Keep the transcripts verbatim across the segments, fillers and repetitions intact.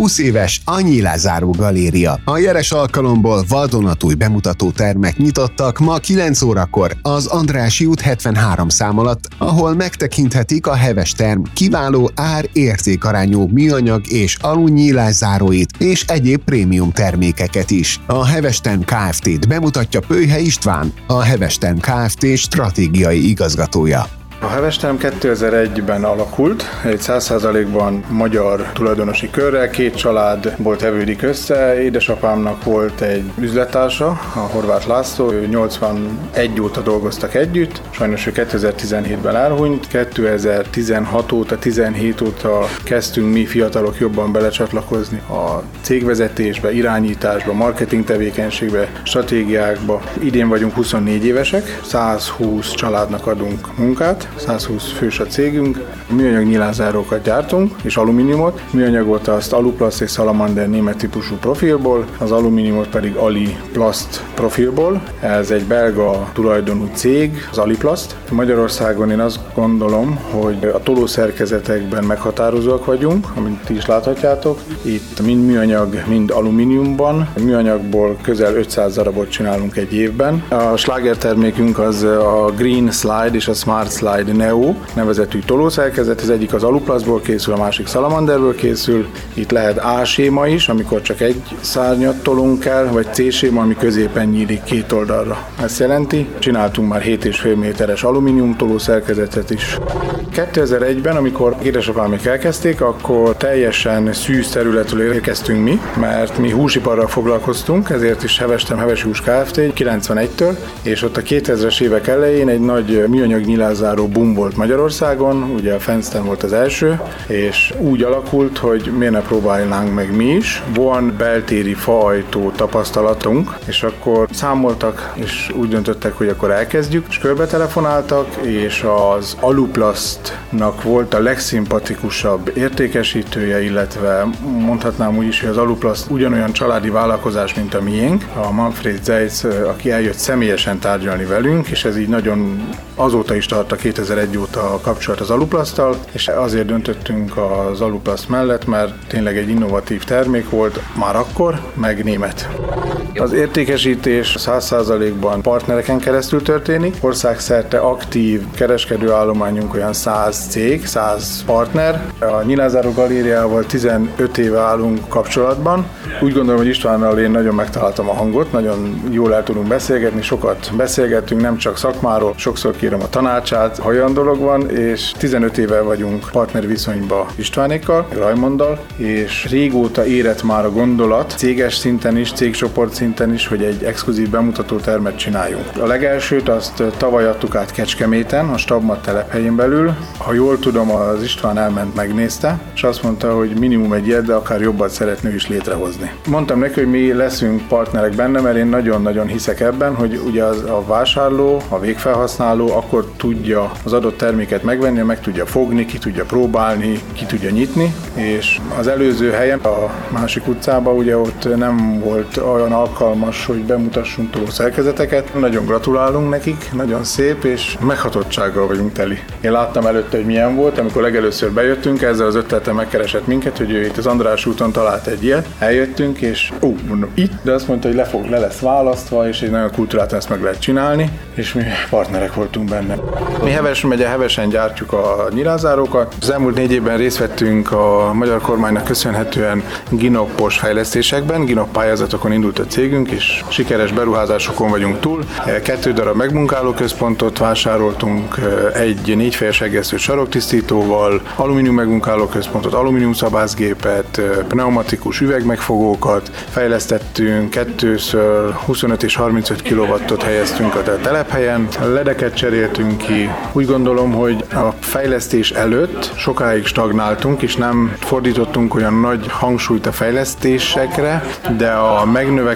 húsz éves a Nyílászáró Galéria. A jeles alkalomból vadonatúj bemutató termek nyitottak ma kilenc órakor az Andrássy út hetvenhárom szám alatt, ahol megtekinthetik a heves term kiváló ár-értékarányú műanyag és alumíniumzáróit és egyéb prémium termékeket is. A Heves Term Kft-t bemutatja Pölyhe István, a Heves Term Kft. Stratégiai igazgatója. A Heves Term kétezer-egyben alakult, egy száz százalékban magyar tulajdonosi körrel, két családból tevődik össze. Édesapámnak volt egy üzlettársa, a Horváth László, ő nyolcvanegy óta dolgoztak együtt, sajnos ő kétezer-tizenhétben elhunyt, kétezer-tizenhat óta, tizenhét óta kezdtünk mi fiatalok jobban belecsatlakozni a cégvezetésbe, irányításba, marketing tevékenységbe, stratégiákba. Idén vagyunk huszonnégy évesek, százhúsz családnak adunk munkát, százhúsz fős a cégünk, műanyag nyilázárókat gyártunk, és alumíniumot. Műanyagot azt Aluplast és Salamander német típusú profilból, az alumíniumot pedig Aliplast profilból. Ez egy belga tulajdonú cég, az Aliplast. Magyarországon én azt gondolom, hogy a tolószerkezetekben meghatározóak vagyunk, amit ti is láthatjátok. Itt mind műanyag, mind alumíniumban. A műanyagból közel ötszáz darabot csinálunk egy évben. A sláger termékünk az a Green Slide és a Smart Slide Neo nevezetű tolószerkezet, az egyik az Aluplastból készül, a másik Salamanderből készül. Itt lehet A-séma is, amikor csak egy szárnyat tolunk el, vagy C-séma, ami középen nyílik két oldalra. Ezt jelenti, csináltunk már hét és fél méteres alumínium tolószerkezetet is. kétezer-egyben, amikor édesapámék elkezdték, akkor teljesen szűz területről érkeztünk mi, mert mi húsiparral foglalkoztunk, ezért is Heves Term Heves Hús Kft. kilencvenegytől, és ott a kétezres évek elején egy nagy műanyag nyilázáró boom volt Magyarországon, ugye a Fenster volt az első, és úgy alakult, hogy miért ne próbálnánk meg mi is. Van beltéri faajtó tapasztalatunk, és akkor számoltak, és úgy döntöttek, hogy akkor elkezdjük, és körbe telefonáltak, és az Aluplastnak volt a legszimpatikusabb értékesítője, illetve mondhatnám úgy is, hogy az Aluplast ugyanolyan családi vállalkozás, mint a miénk. A Manfred Zeitz, aki eljött személyesen tárgyalni velünk, és ez így nagyon azóta is tart a kétezer-egy óta a kapcsolat az Aluplasttal, és azért döntöttünk az Aluplast mellett, mert tényleg egy innovatív termék volt már akkor, meg német. Az értékesítés száz százalékban partnereken keresztül történik. Országszerte aktív kereskedőállományunk olyan száz cég, száz partner. A Nyílászáró Galériával tizenöt éve állunk kapcsolatban. Úgy gondolom, hogy Istvánnal én nagyon megtaláltam a hangot, nagyon jól el tudunk beszélgetni, sokat beszélgetünk, nem csak szakmáról, sokszor kérem a tanácsát, ha olyan dolog van, és tizenöt éve vagyunk partnerviszonyban Istvánékkal, Rajmonddal, és régóta érett már a gondolat, céges szinten is, cégcsoport szinten is, hogy egy exkluzív bemutató termet csináljunk. A legelsőt azt tavaly adtuk át Kecskeméten, a Stabmat telephelyén belül. Ha jól tudom, az István elment, megnézte, és azt mondta, hogy minimum egy ilyet, de akár jobbat szeretne is létrehozni. Mondtam neki, hogy mi leszünk partnerek benne, mert én nagyon-nagyon hiszek ebben, hogy ugye az, a vásárló, a végfelhasználó akkor tudja az adott terméket megvenni, meg tudja fogni, ki tudja próbálni, ki tudja nyitni, és az előző helyen, a másik utcában ugye ott nem volt olyan alkalmas, hogy bemutassunk tolószerkezeteket. Nagyon gratulálunk nekik, nagyon szép, és meghatottsággal vagyunk teli. Én láttam előtte, hogy milyen volt, amikor legelőször bejöttünk, ezzel az ötlettel megkeresett minket, hogy ő itt az András úton talált egy ilyet. Eljöttünk, és ó, mondom, itt, de azt mondta, hogy le, fog, le lesz választva, és egy nagyon kultúráltan ezt meg lehet csinálni, és mi partnerek voltunk benne. Mi Heves megye, Hevesen gyártjuk a nyilázárókat. Az elmúlt négy évben részt vettünk a magyar kormánynak köszönhetően Ginop-os fejlesztésekben, Ginop pályázatokon indult a cégünk, és sikeres beruházásokon vagyunk túl. Kettő darab megmunkáló központot vásároltunk, egy négyfejes egészült saroktisztítóval, alumínium megmunkáló központot, alumínium szabászgépet, pneumatikus üvegmegfogókat fejlesztettünk, kettőször huszonöt és harmincöt kilowattot helyeztünk a telephelyen, ledeket cseréltünk ki. Úgy gondolom, hogy a fejlesztés előtt sokáig stagnáltunk, és nem fordítottunk olyan nagy hangsúlyt a fejlesztésekre, de a megnövekedés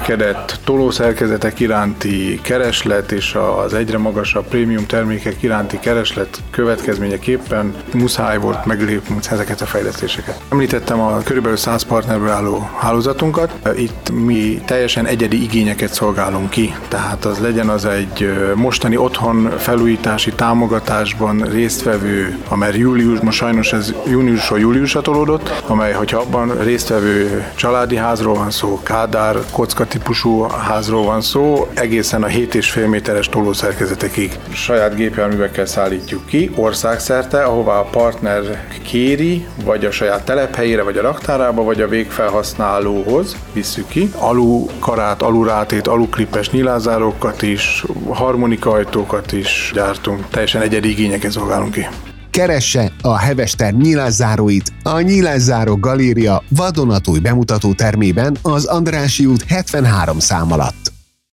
növekedett tolószerkezetek iránti kereslet és az egyre magasabb prémium termékek iránti kereslet következményeképpen muszáj volt meglépnünk ezeket a fejlesztéseket. Említettem a körülbelül száz partnerből álló hálózatunkat. Itt mi teljesen egyedi igényeket szolgálunk ki, tehát az legyen az egy mostani otthon felújítási támogatásban résztvevő, amely július, most sajnos ez júniusról júliusra tolódott, amely, hogyha abban résztvevő családi házról van szó, Kádár kocka típusú házról van szó, egészen a hét és fél méteres tolószerkezetekig. Saját gépjárművekkel szállítjuk ki országszerte, ahová a partner kéri, vagy a saját telephelyére, vagy a raktárába, vagy a végfelhasználóhoz visszük ki. Alukarát, alurátét, aluklipes nyilázárókat is, harmonikajtókat is gyártunk, teljesen egyedi igényeket szolgálunk ki. Keresse a Hevester nyilászáróit a Nyilászáró Galéria vadonatúj bemutató termében az Andrássy út hetvenhárom szám alatt.